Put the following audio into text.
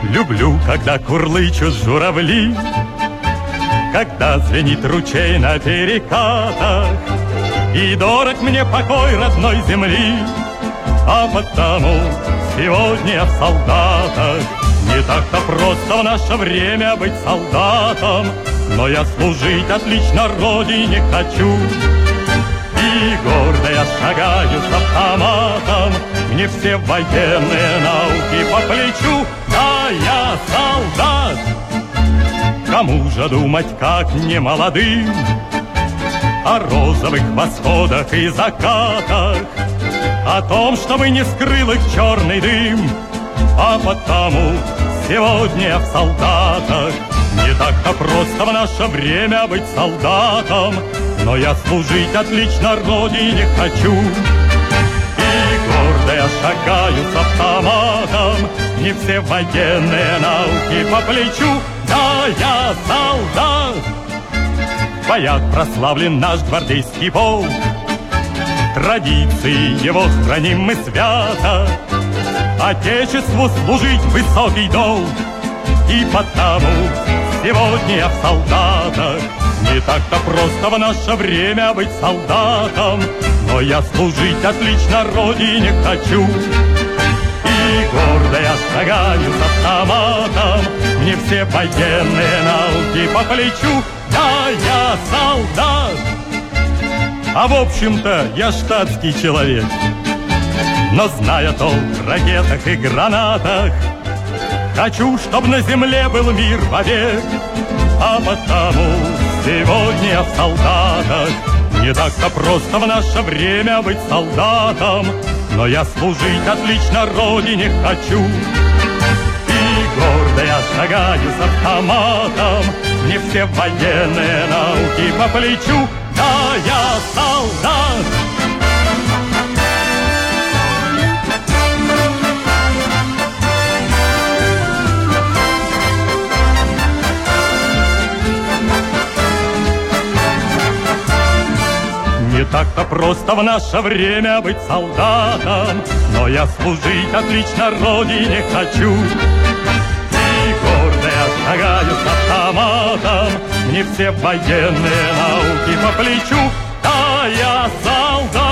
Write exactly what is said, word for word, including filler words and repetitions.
Люблю, когда курлычут журавли, когда звенит ручей на перекатах, и дорог мне покой родной земли, а потому сегодня я в солдатах. Не так-то просто в наше время быть солдатом, но я служить отлично родине хочу. И гордо я шагаю с автоматом, мне все военные науки по плечу. Да, я солдат! Кому же думать, как не молодым, о розовых восходах и закатах, о том, чтобы не скрыл их черный дым, а потому сегодня я в солдатах. Не так-то просто в наше время быть солдатом, но я служить отлично родине хочу. И гордо я шагаю с автоматом, мне все военные науки по плечу. Да, я солдат! В боях прославлен наш гвардейский полк, традиции его храним мы свято, Отечеству служить высокий долг, и потому сегодня я в солдатах. Не так-то просто в наше время быть солдатом, но я служить отлично родине хочу. И гордо я шагаю с автоматом, мне все военные науки по плечу. Да, я солдат! А в общем-то я штатский человек, но зная толк в ракетах и гранатах, хочу, чтоб на земле был мир вовек, а потому сегодня я в солдатах. Не так-то просто в наше время быть солдатом, но я служить отлично родине хочу. И гордо я шагаю с автоматом, мне все военные науки по плечу. Да, я солдат! Не так-то просто в наше время быть солдатом, но я служить отлично родине хочу. И гордо я шагаю с автоматом, мне все военные науки по плечу. Да, я солдат!